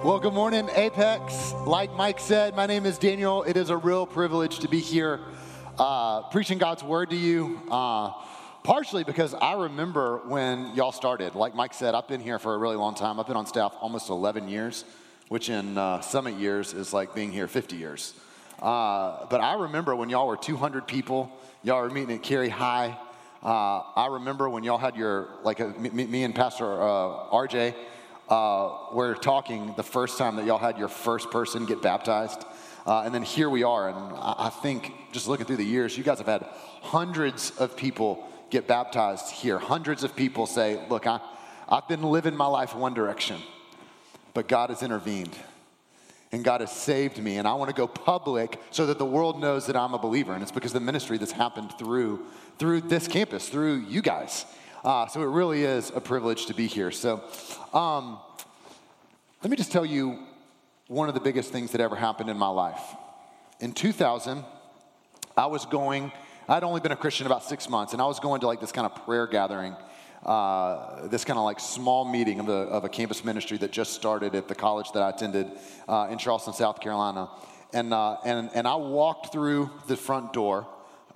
Well, good morning, Apex. Like Mike said, my name is Daniel. It is a real privilege to be here preaching God's word to you, partially because I remember when y'all started. Like Mike said, I've been here for a really long time. I've been on staff almost 11 years, which in Summit years is like being here 50 years. But I remember when y'all were 200 people, y'all were meeting at Cary High. I remember when y'all had your, me and Pastor RJ, we're talking the first time that y'all had your first person get baptized. And then here we are. And I think just looking through the years, you guys have had hundreds of people get baptized here. Hundreds of people say, look, I've been living my life one direction, but God has intervened. And God has saved me. And I want to go public so that the world knows that I'm a believer. And it's because of the ministry that's happened through this campus, through you guys. So it really is a privilege to be here. So let me just tell you one of the biggest things that ever happened in my life. In 2000, I'd only been a Christian about 6 months, and I was going to like this kind of prayer gathering, this kind of like small meeting of a campus ministry that just started at the college that I attended in Charleston, South Carolina. And I walked through the front door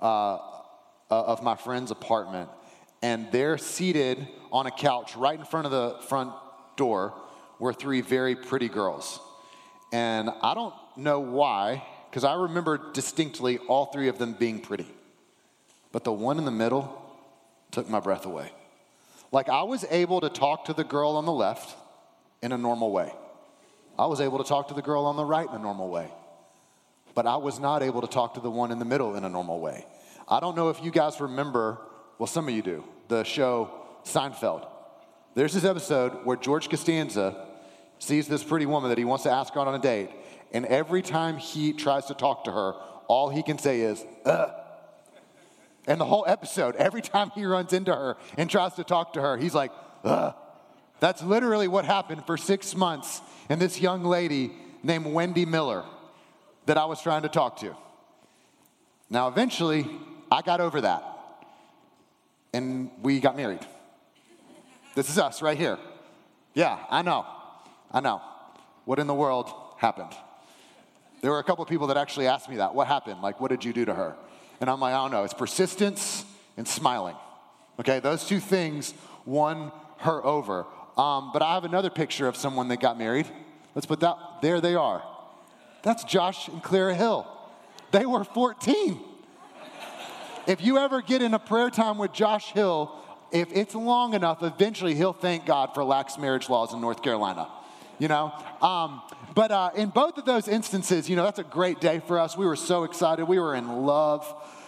of my friend's apartment, and there seated on a couch right in front of the front door were three very pretty girls. And I don't know why, because I remember distinctly all three of them being pretty. But the one in the middle took my breath away. Like I was able to talk to the girl on the left in a normal way. I was able to talk to the girl on the right in a normal way. But I was not able to talk to the one in the middle in a normal way. I don't know if you guys remember, well, some of you do, the show Seinfeld. There's this episode where George Costanza sees this pretty woman that he wants to ask out on a date, and every time he tries to talk to her, all he can say is, ugh. And the whole episode, every time he runs into her and tries to talk to her, he's like, ugh. That's literally what happened for 6 months in this young lady named Wendy Miller that I was trying to talk to. Now, eventually, I got over that, and we got married. This is us right here. Yeah, I know. What in the world happened? There were a couple of people that actually asked me that. What happened? Like, what did you do to her? And I'm like, I don't know. It's persistence and smiling. Okay, those two things won her over. But I have another picture of someone that got married. Let's put that, there they are. That's Josh and Clara Hill. They were 14. If you ever get in a prayer time with Josh Hill, if it's long enough, eventually he'll thank God for lax marriage laws in North Carolina. You know, but in both of those instances, you know, that's a great day for us. We were so excited. We were in love.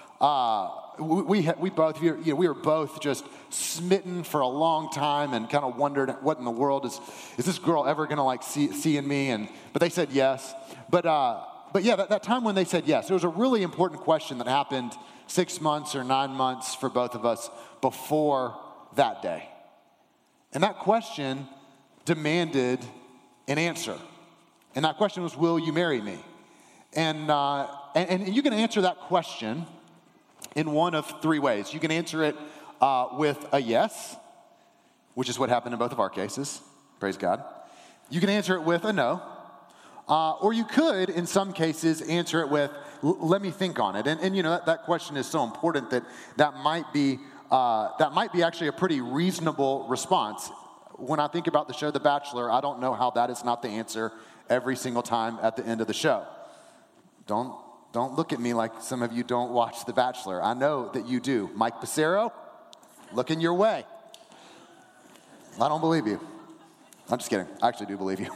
We were both just smitten for a long time and kind of wondered what in the world is this girl ever going to like see in me? But they said yes. But yeah, that time when they said yes, it was a really important question that happened 6 months or 9 months for both of us before that day. And that question demanded an answer. And that question was, will you marry me? And you can answer that question in one of three ways. You can answer it with a yes, which is what happened in both of our cases. Praise God. You can answer it with a no. Or you could, in some cases, answer it with, let me think on it. And you know, that question is so important that might be actually a pretty reasonable response. When I think about the show The Bachelor, I don't know how that is not the answer every single time at the end of the show. Don't look at me like some of you don't watch The Bachelor. I know that you do. Mike Passero, looking your way. I don't believe you. I'm just kidding. I actually do believe you.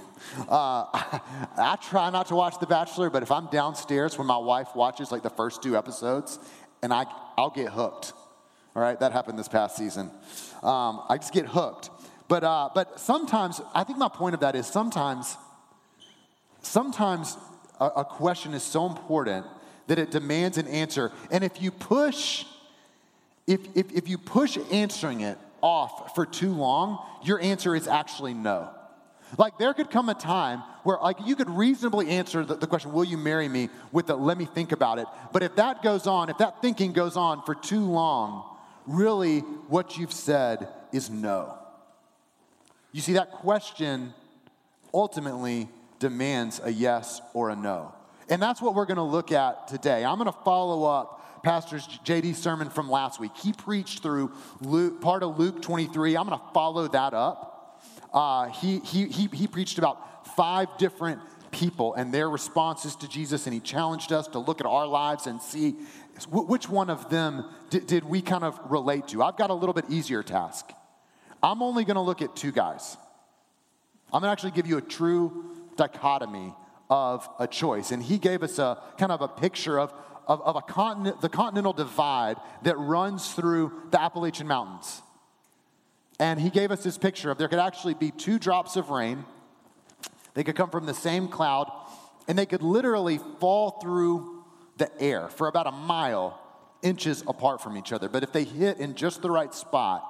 I try not to watch The Bachelor, but if I'm downstairs when my wife watches like the first 2 episodes, and I'll get hooked. All right, that happened this past season. I just get hooked. But sometimes, I think my point of that is sometimes a question is so important that it demands an answer. And if you push answering it off for too long, your answer is actually no. Like there could come a time where like you could reasonably answer the question, will you marry me, with the let me think about it. But if that thinking goes on for too long, really what you've said is no. You see, that question ultimately demands a yes or a no. And that's what we're going to look at today. I'm going to follow up Pastor JD's sermon from last week. He preached through part of Luke 23. I'm going to follow that up. He preached about 5 different people and their responses to Jesus, and he challenged us to look at our lives and see which one of them did we kind of relate to. I've got a little bit easier task. I'm only going to look at 2 guys. I'm going to actually give you a true dichotomy of a choice. And he gave us a kind of a picture of a continent, the continental divide that runs through the Appalachian Mountains. And he gave us this picture of there could actually be 2 drops of rain. They could come from the same cloud, and they could literally fall through the air for about a mile, inches apart from each other. But if they hit in just the right spot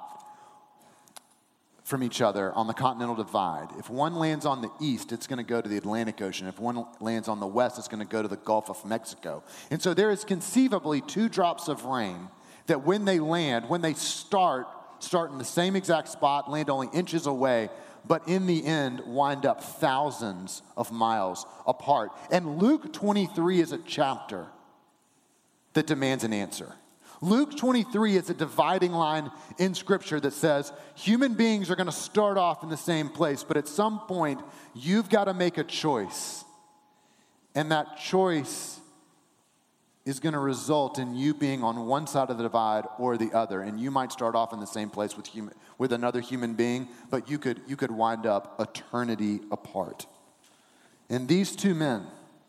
from each other on the continental divide, if one lands on the east, it's going to go to the Atlantic Ocean. If one lands on the west, it's going to go to the Gulf of Mexico. And so there is conceivably 2 drops of rain that when they land, when they start in the same exact spot, land only inches away, but in the end wind up thousands of miles apart. And Luke 23 is a chapter that demands an answer. Luke 23 is a dividing line in Scripture that says human beings are going to start off in the same place, but at some point, you've got to make a choice. And that choice is going to result in you being on one side of the divide or the other. And you might start off in the same place with another human being, but you could wind up eternity apart. And these 2 men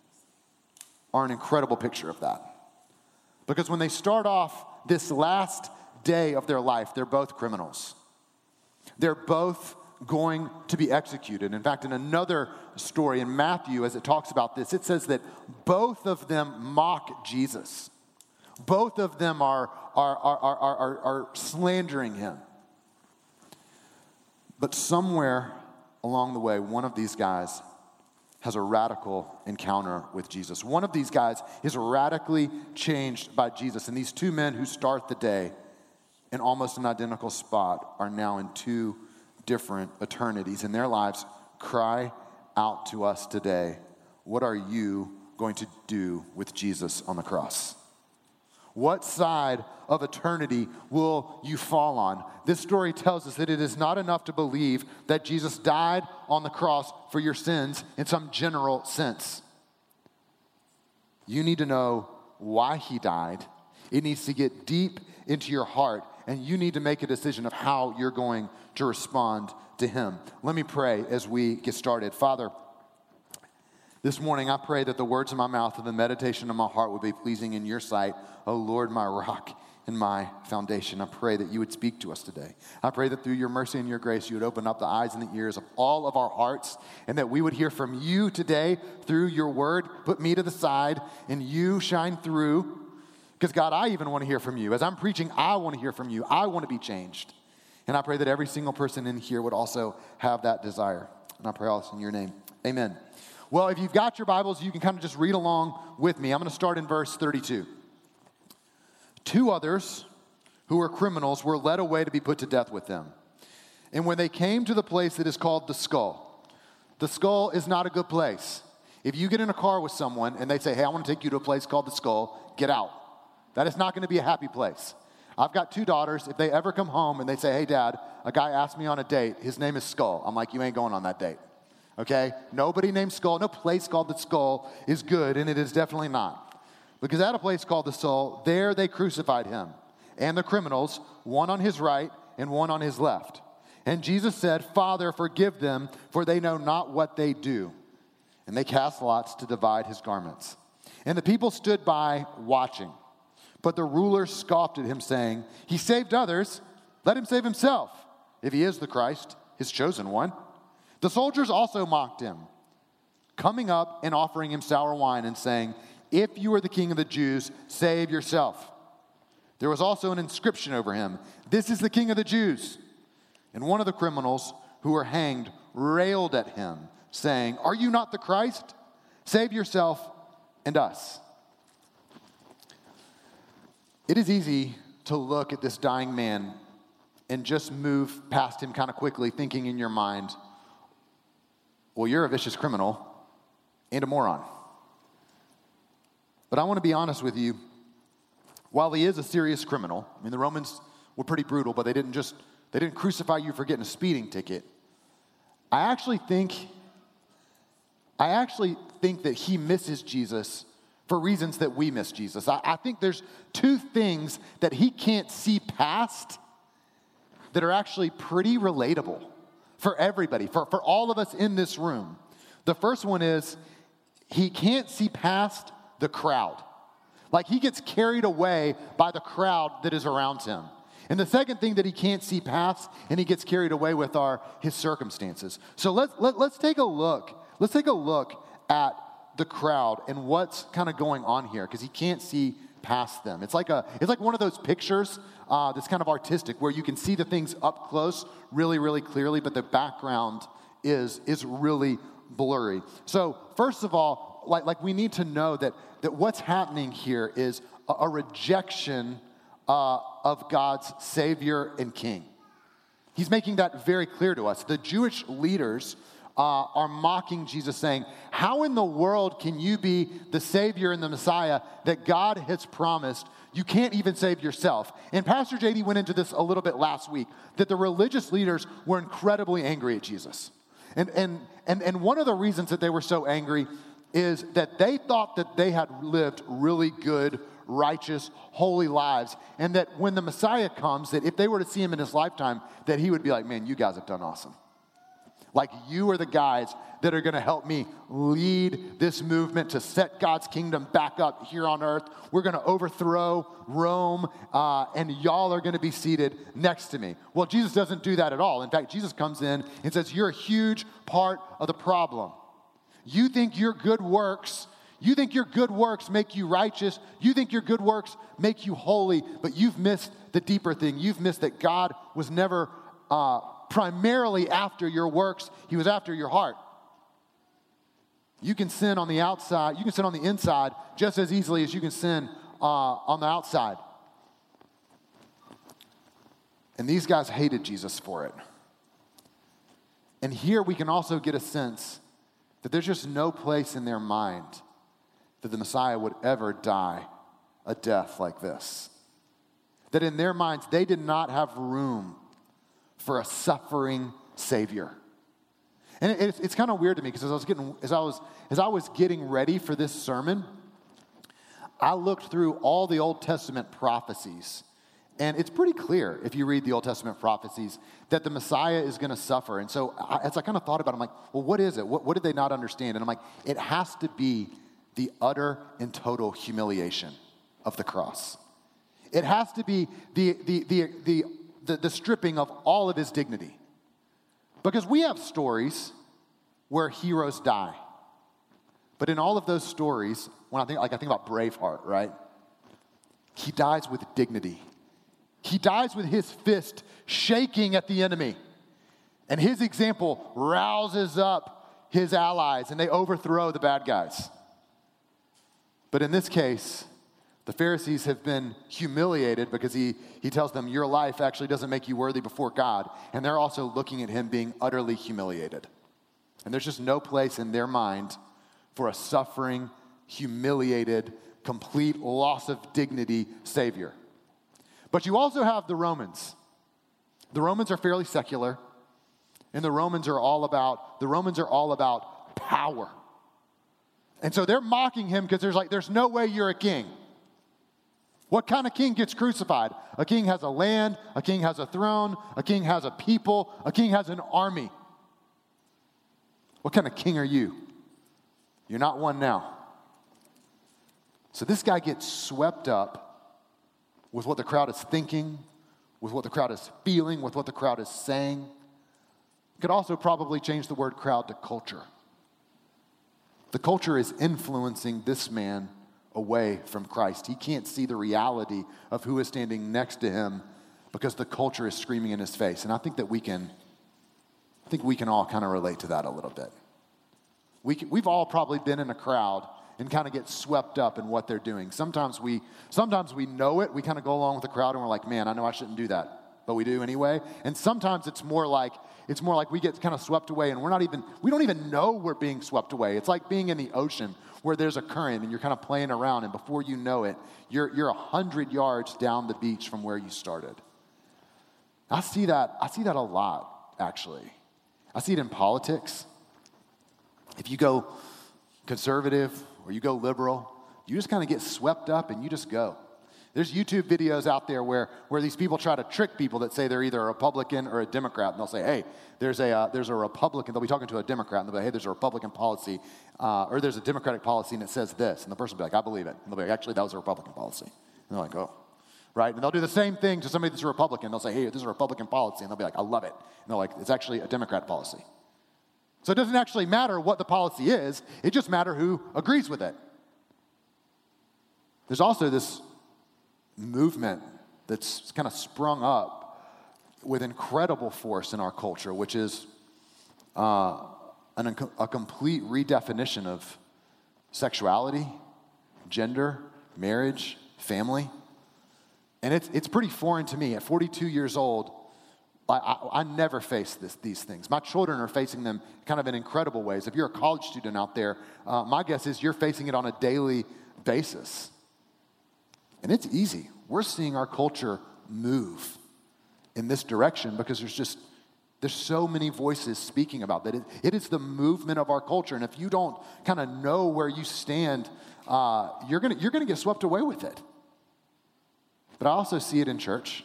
are an incredible picture of that. Because when they start off this last day of their life, they're both criminals. They're both going to be executed. In fact, in another story in Matthew, as it talks about this, it says that both of them mock Jesus. Both of them are slandering him. But somewhere along the way, one of these guys has a radical encounter with Jesus. One of these guys is radically changed by Jesus. And these 2 men who start the day in almost an identical spot are now in 2 different eternities. And their lives cry out to us today, what are you going to do with Jesus on the cross? What side of eternity will you fall on? This story tells us that it is not enough to believe that Jesus died on the cross for your sins in some general sense. You need to know why he died. It needs to get deep into your heart, and you need to make a decision of how you're going to respond to him. Let me pray as we get started. Father, this morning, I pray that the words of my mouth and the meditation of my heart would be pleasing in your sight, O Lord, my rock and my foundation. I pray that you would speak to us today. I pray that through your mercy and your grace, you would open up the eyes and the ears of all of our hearts, and that we would hear from you today through your word. Put me to the side, and you shine through. Because, God, I even want to hear from you. As I'm preaching, I want to hear from you. I want to be changed. And I pray that every single person in here would also have that desire. And I pray all this in your name. Amen. Well, if you've got your Bibles, you can kind of just read along with me. I'm going to start in verse 32. 2 others who were criminals were led away to be put to death with them. And when they came to the place that is called the Skull is not a good place. If you get in a car with someone and they say, hey, I want to take you to a place called the Skull, get out. That is not going to be a happy place. I've got 2 daughters. If they ever come home and they say, hey, Dad, a guy asked me on a date. His name is Skull. I'm like, you ain't going on that date. Okay? Nobody named Skull, no place called the Skull is good, and it is definitely not. Because at a place called the Skull, there they crucified him and the criminals, one on his right and one on his left. And Jesus said, Father, forgive them, for they know not what they do. And they cast lots to divide his garments. And the people stood by watching. But the rulers scoffed at him, saying, he saved others, let him save himself, if he is the Christ, his chosen one. The soldiers also mocked him, coming up and offering him sour wine and saying, if you are the king of the Jews, save yourself. There was also an inscription over him, this is the king of the Jews. And one of the criminals who were hanged railed at him, saying, are you not the Christ? Save yourself and us. It is easy to look at this dying man and just move past him kind of quickly, thinking in your mind, well, you're a vicious criminal and a moron. But I want to be honest with you. While he is a serious criminal, I mean, the Romans were pretty brutal, but they didn't crucify you for getting a speeding ticket. I actually think that he misses Jesus for reasons that we miss Jesus. I think there's two things that he can't see past that are actually pretty relatable for everybody, for all of us in this room. The first one is he can't see past the crowd. Like he gets carried away by the crowd that is around him. And the second thing that he can't see past and he gets carried away with are his circumstances. So let's take a look. Let's take a look at the crowd and what's kind of going on here, because he can't see past them. It's like one of those pictures that's kind of artistic where you can see the things up close really, really clearly, but the background is really blurry. So first of all, like we need to know that what's happening here is a rejection of God's Savior and King. He's making that very clear to us. The Jewish leaders are mocking Jesus, saying, how in the world can you be the Savior and the Messiah that God has promised? You can't even save yourself. And Pastor JD went into this a little bit last week, that the religious leaders were incredibly angry at Jesus. And one of the reasons that they were so angry is that they thought that they had lived really good, righteous, holy lives, and that when the Messiah comes, that if they were to see him in his lifetime, that he would be like, man, you guys have done awesome. Like, you are the guys that are going to help me lead this movement to set God's kingdom back up here on earth. We're going to overthrow Rome, and y'all are going to be seated next to me. Well, Jesus doesn't do that at all. In fact, Jesus comes in and says, you're a huge part of the problem. You think your good works make you righteous. You think your good works make you holy, but you've missed the deeper thing. You've missed that God was never primarily after your works. He was after your heart. You can sin on the outside. You can sin on the inside just as easily as you can sin on the outside. And these guys hated Jesus for it. And here we can also get a sense that there's just no place in their mind that the Messiah would ever die a death like this. That in their minds, they did not have room for a suffering Savior. And it's kind of weird to me, because as I was getting ready for this sermon, I looked through all the Old Testament prophecies. And it's pretty clear, if you read the Old Testament prophecies, that the Messiah is going to suffer. And so as I kind of thought about it, I'm like, well, what is it? What did they not understand? And I'm like, it has to be the utter and total humiliation of the cross. It has to be the stripping of all of his dignity. Because we have stories where heroes die. But in all of those stories, when I think about Braveheart, right? He dies with dignity. He dies with his fist shaking at the enemy. And his example rouses up his allies, and they overthrow the bad guys. But in this case, the Pharisees have been humiliated because he tells them, your life actually doesn't make you worthy before God. And they're also looking at him being utterly humiliated. And there's just no place in their mind for a suffering, humiliated, complete loss of dignity Savior. But you also have the Romans. The Romans are fairly secular, and the Romans are all about power. And so they're mocking him because there's no way you're a king. What kind of king gets crucified? A king has a land, a king has a throne, a king has a people, a king has an army. What kind of king are you? You're not one now. So this guy gets swept up with what the crowd is thinking, with what the crowd is feeling, with what the crowd is saying. Could also probably change the word crowd to culture. The culture is influencing this man away from Christ. He can't see the reality of who is standing next to him because the culture is screaming in his face. And I think we can all kind of relate to that a little bit. We've all probably been in a crowd and kind of get swept up in what they're doing. Sometimes we know it. We kind of go along with the crowd and we're like, man, I know I shouldn't do that. but we do anyway. And sometimes it's more like we get kind of swept away and we don't even know we're being swept away. It's like being in the ocean where there's a current and you're kind of playing around, and before you know it, you're 100 yards down the beach from where you started. I see that a lot, actually. I see it in politics. If you go conservative or you go liberal, you just kind of get swept up and you just go. There's YouTube videos out there where these people try to trick people that say they're either a Republican or a Democrat, and they'll say, hey, there's a Republican. They'll be talking to a Democrat, and they'll be like, hey, there's a Republican policy, or there's a Democratic policy, and it says this. And the person will be like, I believe it. And they'll be like, actually, that was a Republican policy. And they're like, oh, right? And they'll do the same thing to somebody that's a Republican. They'll say, hey, this is a Republican policy. And they'll be like, I love it. And they're like, it's actually a Democrat policy. So it doesn't actually matter what the policy is. It just matters who agrees with it. There's also this movement that's kind of sprung up with incredible force in our culture, which is a complete redefinition of sexuality, gender, marriage, family. And it's pretty foreign to me. At 42 years old, I never faced these things. My children are facing them kind of in incredible ways. If you're a college student out there, my guess is you're facing it on a daily basis. And it's easy. We're seeing our culture move in this direction because there's so many voices speaking about that. It is the movement of our culture. And if you don't kind of know where you stand, you're gonna get swept away with it. But I also see it in church.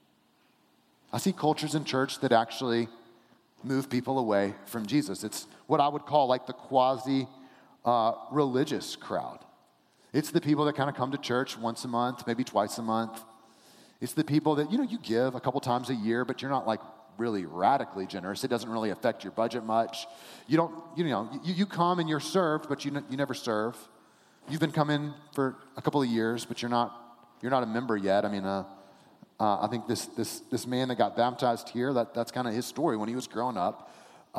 I see cultures in church that actually move people away from Jesus. It's what I would call like the quasi-religious crowd. It's the people that kind of come to church once a month, maybe twice a month. It's the people that, you give a couple times a year, but you're not like really radically generous. It doesn't really affect your budget much. You come and you're served, but you never serve. You've been coming for a couple of years, but you're not a member yet. I mean, I think this man that got baptized here, that's kind of his story. When he was growing up,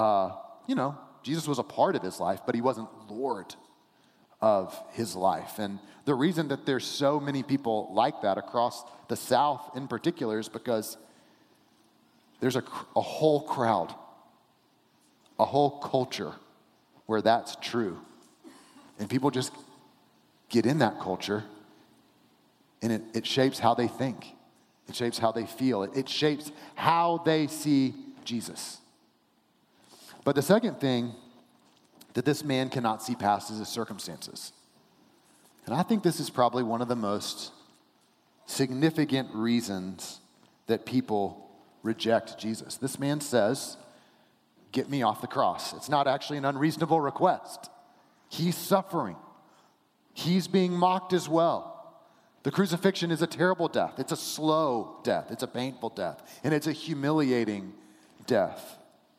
Jesus was a part of his life, but he wasn't Lord of his life. And the reason that there's so many people like that across the South in particular is because there's a whole crowd, a whole culture where that's true. And people just get in that culture, and it shapes how they think. It shapes how they feel. It shapes how they see Jesus. But the second thing that this man cannot see past is his circumstances. And I think this is probably one of the most significant reasons that people reject Jesus. This man says, get me off the cross. It's not actually an unreasonable request. He's suffering. He's being mocked as well. The crucifixion is a terrible death. It's a slow death. It's a painful death. And it's a humiliating death.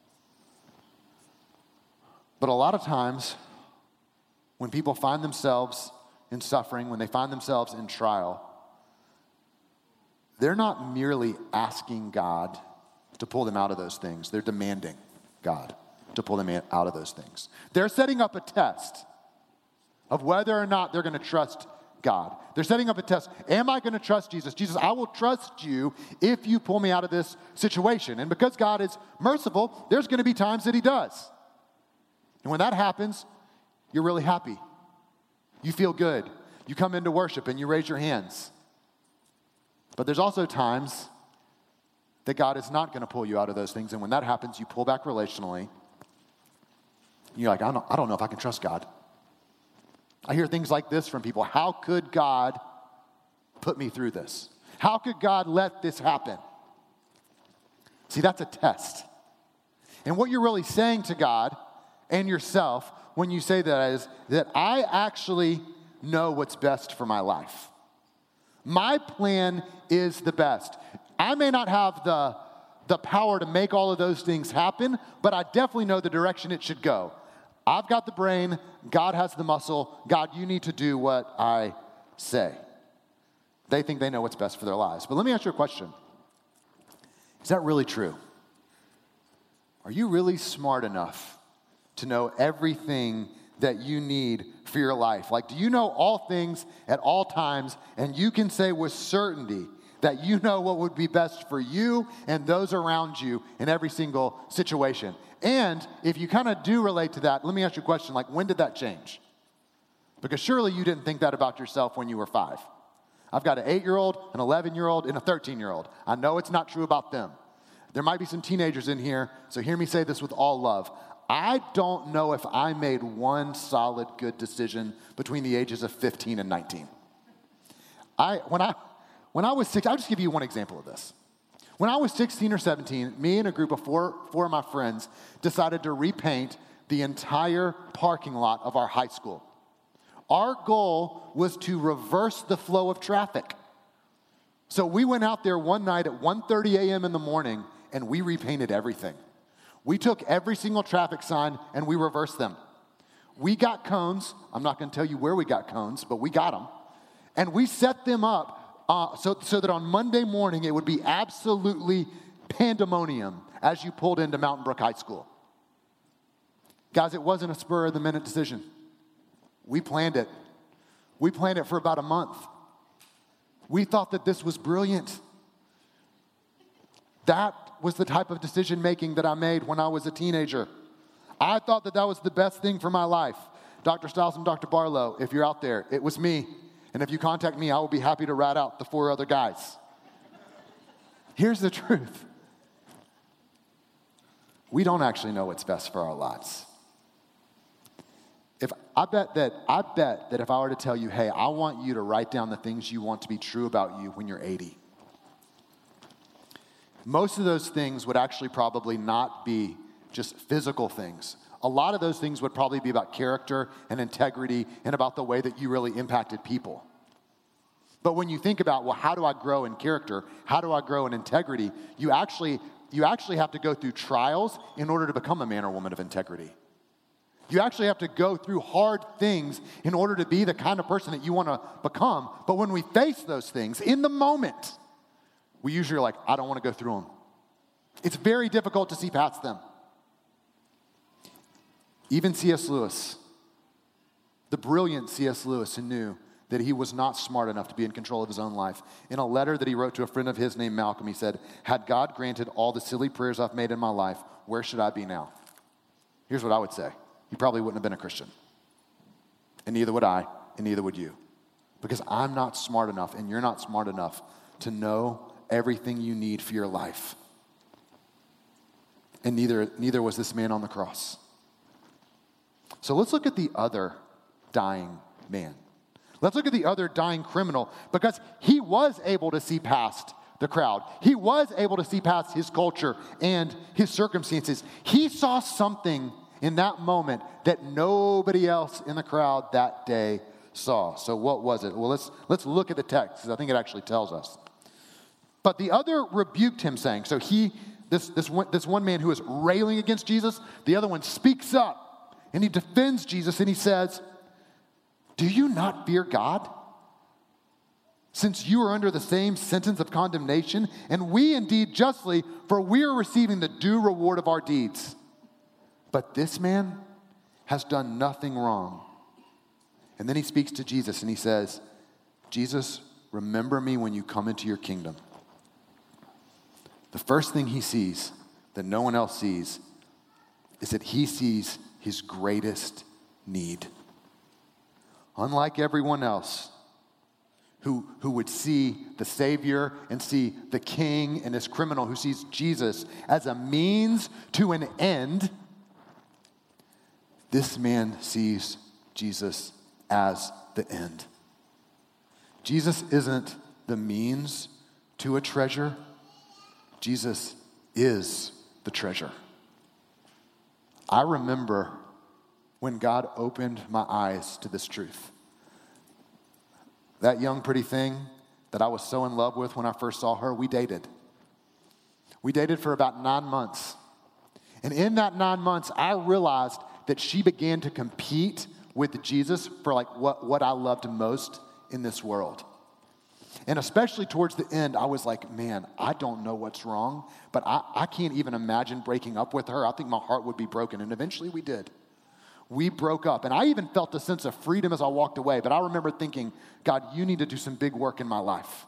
But a lot of times, when people find themselves in suffering, when they find themselves in trial, they're not merely asking God to pull them out of those things. They're demanding God to pull them out of those things. They're setting up a test of whether or not they're going to trust God. They're setting up a test. Am I going to trust Jesus? Jesus, I will trust you if you pull me out of this situation. And because God is merciful, there's going to be times that he does. And when that happens, you're really happy. You feel good. You come into worship and you raise your hands. But there's also times that God is not going to pull you out of those things. And when that happens, you pull back relationally. You're like, I don't know if I can trust God. I hear things like this from people. How could God put me through this? How could God let this happen? See, that's a test. And what you're really saying to God and yourself when you say that is that I actually know what's best for my life. My plan is the best. I may not have the power to make all of those things happen, but I definitely know the direction it should go. I've got the brain. God has the muscle. God, you need to do what I say. They think they know what's best for their lives. But let me ask you a question. Is that really true? Are you really smart enough to know everything that you need for your life? Like, do you know all things at all times, and you can say with certainty that you know what would be best for you and those around you in every single situation. And if you kind of do relate to that, let me ask you a question, like when did that change? Because surely you didn't think that about yourself when you were 5. I've got an 8-year-old, an 11-year-old, and a 13-year-old. I know it's not true about them. There might be some teenagers in here, so hear me say this with all love. I don't know if I made one solid good decision between the ages of 15 and 19. When I was 6, I'll just give you one example of this. When I was 16 or 17, me and a group of four of my friends decided to repaint the entire parking lot of our high school. Our goal was to reverse the flow of traffic. So we went out there one night at 1:30 a.m. in the morning, and we repainted everything. We took every single traffic sign, and we reversed them. We got cones. I'm not going to tell you where we got cones, but we got them. And we set them up so that on Monday morning, it would be absolutely pandemonium as you pulled into Mountain Brook High School. Guys, it wasn't a spur-of-the-minute decision. We planned it. We planned it for about a month. We thought that this was brilliant. That was the type of decision-making that I made when I was a teenager. I thought that was the best thing for my life. Dr. Stiles and Dr. Barlow, if you're out there, it was me. And if you contact me, I will be happy to rat out the 4 other guys. Here's the truth. We don't actually know what's best for our lives. I bet that if I were to tell you, hey, I want you to write down the things you want to be true about you when you're 80, most of those things would actually probably not be just physical things. A lot of those things would probably be about character and integrity and about the way that you really impacted people. But when you think about, well, how do I grow in character? How do I grow in integrity? You actually have to go through trials in order to become a man or woman of integrity. You actually have to go through hard things in order to be the kind of person that you want to become. But when we face those things in the moment, we usually are like, I don't want to go through them. It's very difficult to see past them. Even C.S. Lewis, the brilliant C.S. Lewis, who knew that he was not smart enough to be in control of his own life. In a letter that he wrote to a friend of his named Malcolm, he said, had God granted all the silly prayers I've made in my life, where should I be now? Here's what I would say. You probably wouldn't have been a Christian. And neither would I, and neither would you. Because I'm not smart enough, and you're not smart enough to know everything you need for your life. And neither was this man on the cross. So let's look at the other dying man. Let's look at the other dying criminal, because he was able to see past the crowd. He was able to see past his culture and his circumstances. He saw something in that moment that nobody else in the crowd that day saw. So what was it? Well, let's look at the text, because I think it actually tells us. But the other rebuked him, saying, so this one man who was railing against Jesus, the other one speaks up, and he defends Jesus, and he says, do you not fear God? Since you are under the same sentence of condemnation, and we indeed justly, for we are receiving the due reward of our deeds. But this man has done nothing wrong. And then he speaks to Jesus and he says, Jesus, remember me when you come into your kingdom. The first thing he sees that no one else sees is that he sees his greatest need. Unlike everyone else who would see the Savior and see the King and this criminal who sees Jesus as a means to an end, this man sees Jesus as the end. Jesus isn't the means to a treasure. Jesus is the treasure. I remember when God opened my eyes to this truth. That young pretty thing that I was so in love with when I first saw her, we dated. We dated for about 9 months. And in that 9 months, I realized that she began to compete with Jesus for like what I loved most in this world. And especially towards the end, I was like, man, I don't know what's wrong, but I can't even imagine breaking up with her. I think my heart would be broken. And eventually we did. We broke up. And I even felt a sense of freedom as I walked away. But I remember thinking, God, you need to do some big work in my life.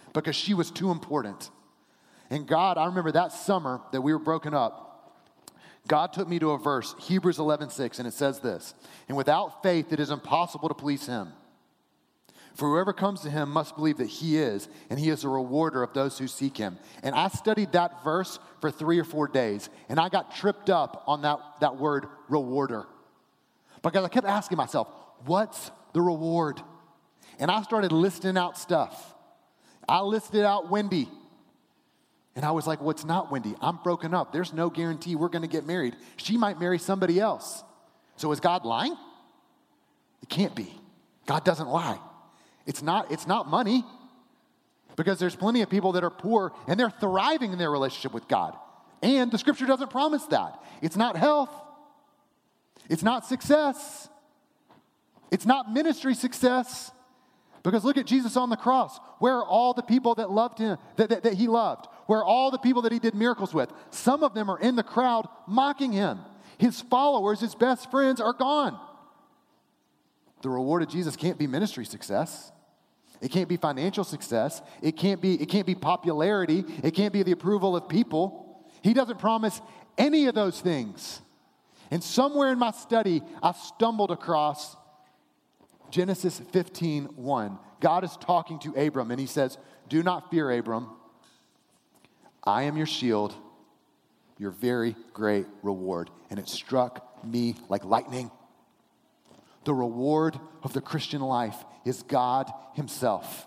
because she was too important. And God, I remember that summer that we were broken up, God took me to a verse, Hebrews 11:6, and it says this, "And without faith it is impossible to please him. For whoever comes to him must believe that he is, and he is a rewarder of those who seek him." And I studied that verse for 3 or 4 days, and I got tripped up on that word rewarder. Because I kept asking myself, what's the reward? And I started listing out stuff. I listed out Wendy. And I was like, well, it's not Wendy. I'm broken up. There's no guarantee we're going to get married. She might marry somebody else. So is God lying? It can't be. God doesn't lie. It's not money, because there's plenty of people that are poor and they're thriving in their relationship with God. And the scripture doesn't promise that. It's not health. It's not success. It's not ministry success. Because look at Jesus on the cross. Where are all the people that loved him, that he loved? Where are all the people that he did miracles with? Some of them are in the crowd mocking him. His followers, his best friends, are gone. The reward of Jesus can't be ministry success. It can't be financial success. It can't be popularity. It can't be the approval of people. He doesn't promise any of those things. And somewhere in my study, I stumbled across Genesis 15:1. God is talking to Abram, and he says, "Do not fear, Abram. I am your shield, your very great reward." And it struck me like lightning. The reward of the Christian life is God himself.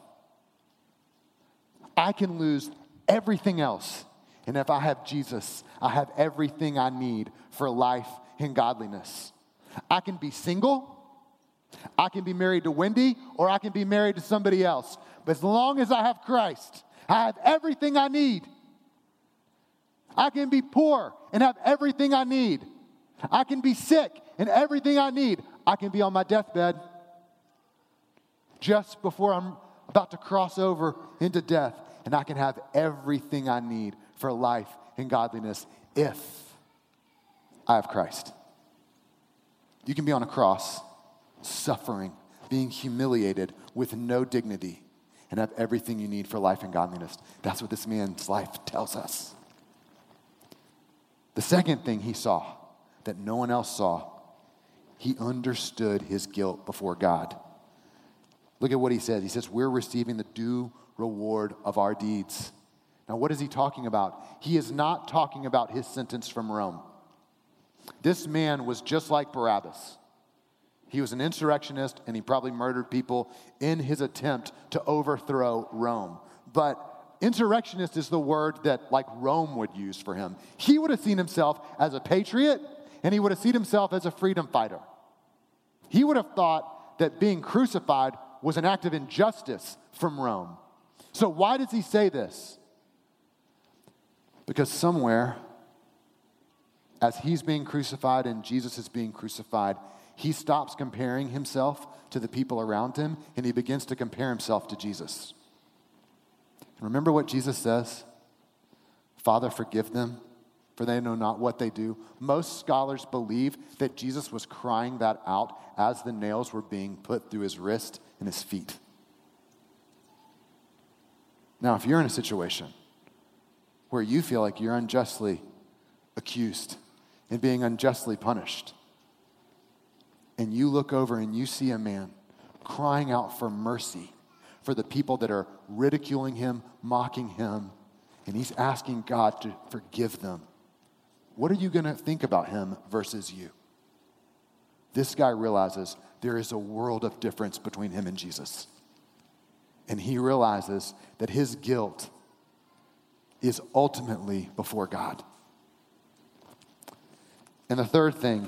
I can lose everything else, and if I have Jesus, I have everything I need for life and godliness. I can be single, I can be married to Wendy, or I can be married to somebody else. But as long as I have Christ, I have everything I need. I can be poor and have everything I need. I can be sick and everything I need. I can be on my deathbed just before I'm about to cross over into death, and I can have everything I need for life and godliness if I have Christ. You can be on a cross, suffering, being humiliated with no dignity, and have everything you need for life and godliness. That's what this man's life tells us. The second thing he saw that no one else saw, he understood his guilt before God. Look at what he says. He says, we're receiving the due reward of our deeds. Now, what is he talking about? He is not talking about his sentence from Rome. This man was just like Barabbas. He was an insurrectionist, and he probably murdered people in his attempt to overthrow Rome. But insurrectionist is the word that like Rome would use for him. He would have seen himself as a patriot, and he would have seen himself as a freedom fighter. He would have thought that being crucified was an act of injustice from Rome. So why does he say this? Because somewhere, as he's being crucified and Jesus is being crucified, he stops comparing himself to the people around him, and he begins to compare himself to Jesus. Remember what Jesus says? Father, forgive them, for they know not what they do. Most scholars believe that Jesus was crying that out as the nails were being put through his wrist and his feet. Now, if you're in a situation where you feel like you're unjustly accused and being unjustly punished, and you look over and you see a man crying out for mercy for the people that are ridiculing him, mocking him, and he's asking God to forgive them, what are you going to think about him versus you? This guy realizes there is a world of difference between him and Jesus. And he realizes that his guilt is ultimately before God. And the third thing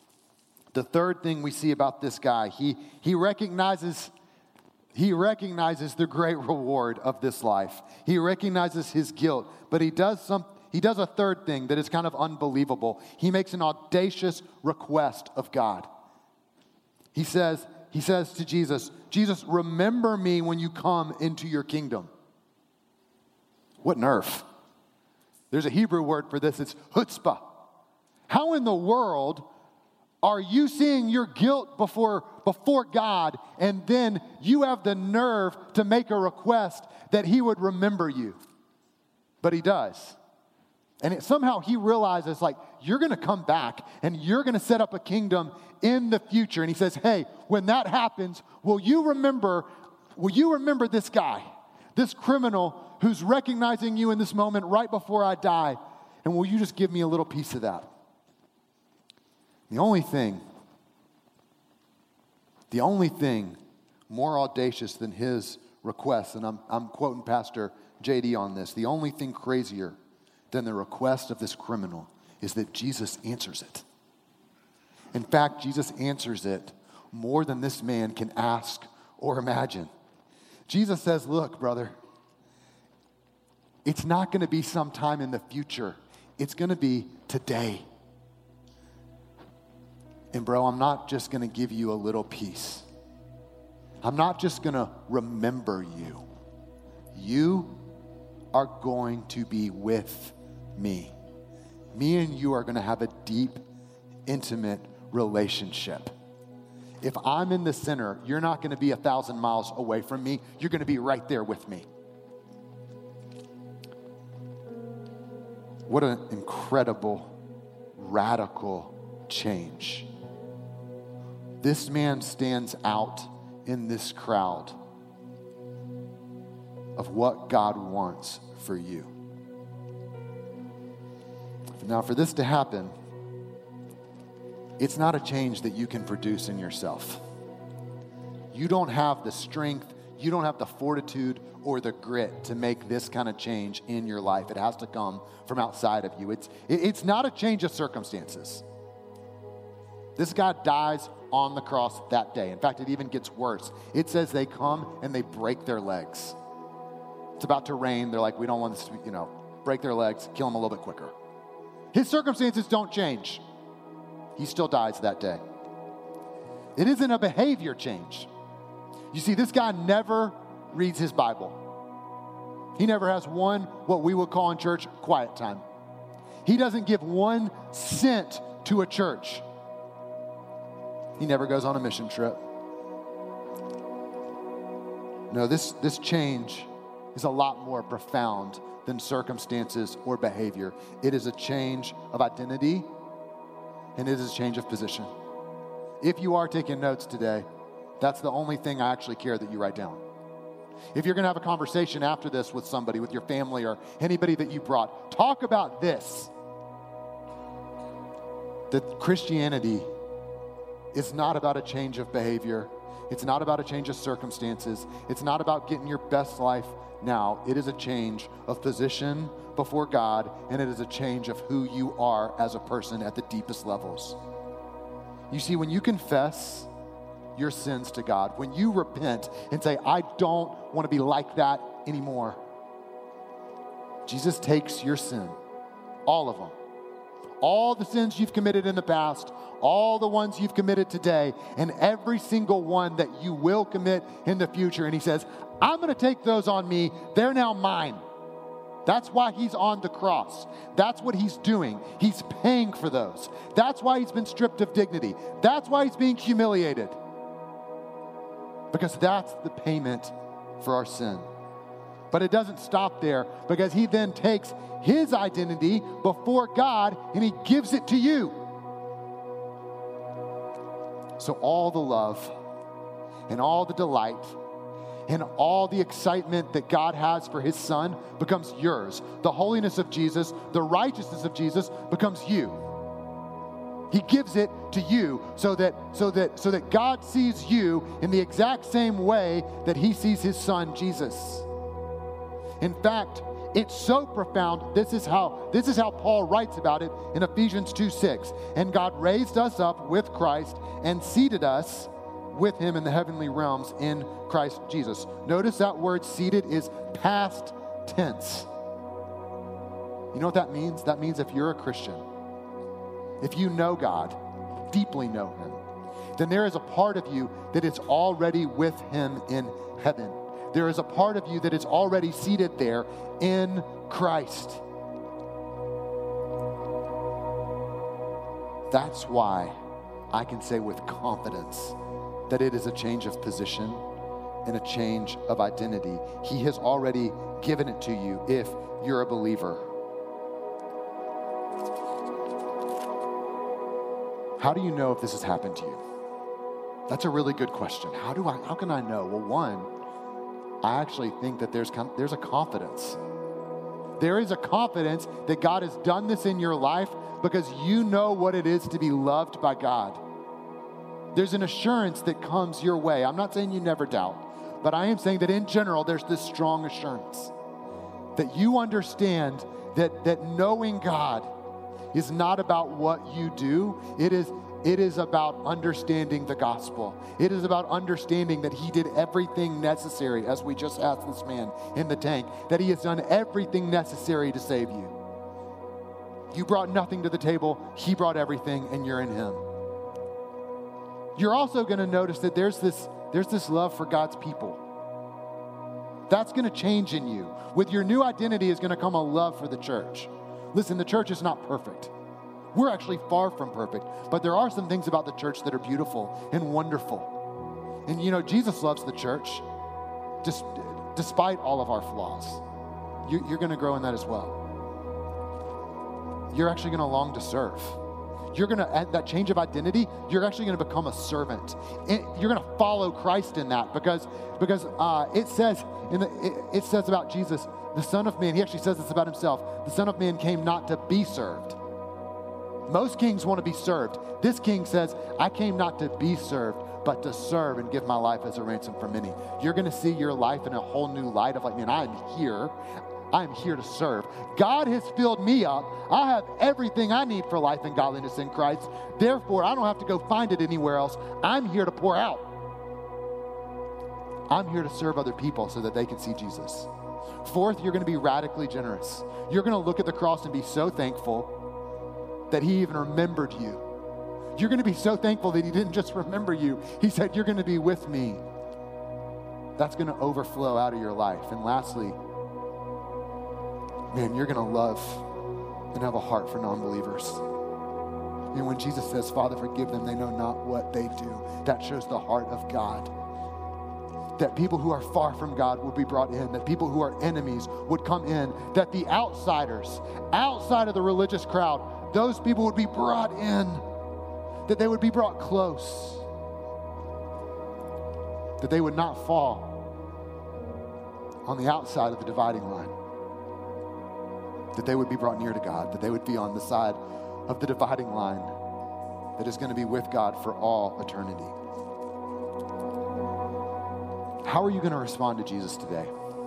we see about this guy, he recognizes the great reward of this life. He recognizes his guilt, but he does a third thing that is kind of unbelievable. He makes an audacious request of God. He says to Jesus, Jesus, remember me when you come into your kingdom. What nerve. There's a Hebrew word for this. It's chutzpah. How in the world Are you seeing your guilt before God, and then you have the nerve to make a request that he would remember you? But he does. And somehow he realizes, like, you're going to come back and you're going to set up a kingdom in the future. And he says, hey, when that happens, will you remember this guy, this criminal who's recognizing you in this moment right before I die? And will you just give me a little piece of that? The only thing more audacious than his request, and I'm quoting Pastor JD on this, the only thing crazier than the request of this criminal is that Jesus answers it. In fact, Jesus answers it more than this man can ask or imagine. Jesus says, look, brother, it's not going to be sometime in the future. It's going to be today. And bro, I'm not just going to give you a little piece. I'm not just going to remember you. You are going to be with me. Me and you are going to have a deep, intimate relationship. If I'm in the center, you're not going to be 1,000 miles away from me. You're going to be right there with me. What an incredible, radical change. This man stands out in this crowd of what God wants for you. Now, for this to happen, it's not a change that you can produce in yourself. You don't have the strength, you don't have the fortitude or the grit to make this kind of change in your life. It has to come from outside of you. It's not a change of circumstances. This guy dies on the cross that day. In fact, it even gets worse. It says they come and they break their legs. It's about to rain. They're like, we don't want this to, break their legs, kill them a little bit quicker. His circumstances don't change. He still dies that day. It isn't a behavior change. You see, this guy never reads his Bible. He never has one, what we would call in church, quiet time. He doesn't give 1 cent to a church. He never goes on a mission trip. No, this change is a lot more profound than circumstances or behavior. It is a change of identity, and it is a change of position. If you are taking notes today, that's the only thing I actually care that you write down. If you're going to have a conversation after this with somebody, with your family or anybody that you brought, talk about this. That Christianity is not about a change of behavior. It's not about a change of circumstances. It's not about getting your best life now. It is a change of position before God, and it is a change of who you are as a person at the deepest levels. You see, when you confess your sins to God, when you repent and say, I don't want to be like that anymore, Jesus takes your sin, all of them, all the sins you've committed in the past, all the ones you've committed today, and every single one that you will commit in the future. And he says, I'm going to take those on me. They're now mine. That's why he's on the cross. That's what he's doing. He's paying for those. That's why he's been stripped of dignity. That's why he's being humiliated. Because that's the payment for our sin. But it doesn't stop there, because he then takes his identity before God and he gives it to you. So all the love and all the delight and all the excitement that God has for his son becomes yours. The holiness of Jesus, the righteousness of Jesus becomes you. He gives it to you so that God sees you in the exact same way that he sees his son Jesus. In fact, it's so profound. This is how Paul writes about it in Ephesians 2:6. And God raised us up with Christ and seated us with him in the heavenly realms in Christ Jesus. Notice that word seated is past tense. You know what that means? That means if you're a Christian, if you know God, deeply know him, then there is a part of you that is already with him in heaven. There is a part of you that is already seated there in Christ. That's why I can say with confidence that it is a change of position and a change of identity. He has already given it to you if you're a believer. How do you know if this has happened to you? That's a really good question. How can I know? Well, one, I actually think that there's a confidence. There is a confidence that God has done this in your life because you know what it is to be loved by God. There's an assurance that comes your way. I'm not saying you never doubt, but I am saying that in general, there's this strong assurance that you understand that knowing God is not about what you do. It is about understanding the gospel. It is about understanding that he did everything necessary, as we just asked this man in the tank, that he has done everything necessary to save you. You brought nothing to the table. He brought everything, and you're in him. You're also going to notice that there's this love for God's people. That's going to change in you. With your new identity is going to come a love for the church. Listen, the church is not perfect. We're actually far from perfect, but there are some things about the church that are beautiful and wonderful. And you know, Jesus loves the church despite all of our flaws. You're going to grow in that as well. You're actually going to long to serve. You're going to, at that change of identity, you're actually going to become a servant. You're going to follow Christ in that because it says about Jesus, the Son of Man, he actually says this about himself, the Son of Man came not to be served. Most kings want to be served. This king says, I came not to be served, but to serve and give my life as a ransom for many. You're going to see your life in a whole new light of like, man, I'm here to serve. God has filled me up. I have everything I need for life and godliness in Christ. Therefore, I don't have to go find it anywhere else. I'm here to pour out. I'm here to serve other people so that they can see Jesus. Fourth, you're going to be radically generous. You're going to look at the cross and be so thankful that he even remembered you. You're going to be so thankful that he didn't just remember you. He said, you're going to be with me. That's going to overflow out of your life. And lastly, man, you're going to love and have a heart for non-believers. And when Jesus says, Father, forgive them, they know not what they do, that shows the heart of God. That people who are far from God would be brought in, that people who are enemies would come in, that the outsiders, outside of the religious crowd, those people would be brought in, that they would be brought close, that they would not fall on the outside of the dividing line, that they would be brought near to God, that they would be on the side of the dividing line that is going to be with God for all eternity. How are you going to respond to Jesus today?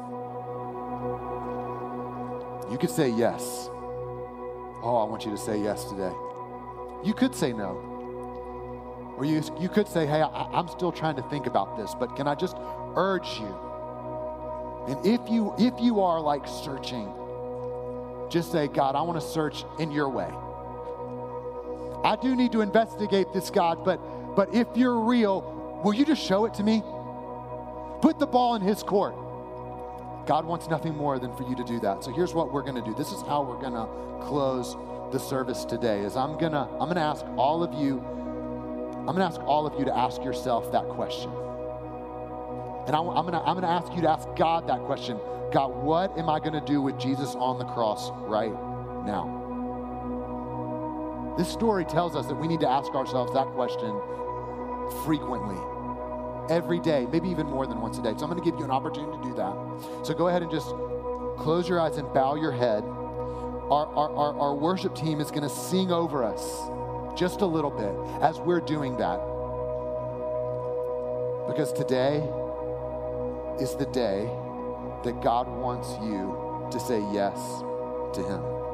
You could say yes. Oh, I want you to say yes today. You could say no. Or you could say, hey, I'm still trying to think about this, but can I just urge you? And if you are like searching, just say, God, I want to search in your way. I do need to investigate this, God, but if you're real, will you just show it to me? Put the ball in his court. God wants nothing more than for you to do that. So here's what we're going to do. This is how we're going to close the service today. Is I'm going to ask all of you to ask yourself that question. And I'm going to ask you to ask God that question. God, what am I going to do with Jesus on the cross right now? This story tells us that we need to ask ourselves that question frequently. Every day, maybe even more than once a day. So I'm going to give you an opportunity to do that. So go ahead and just close your eyes and bow your head. Our worship team is going to sing over us just a little bit as we're doing that. Because today is the day that God wants you to say yes to him.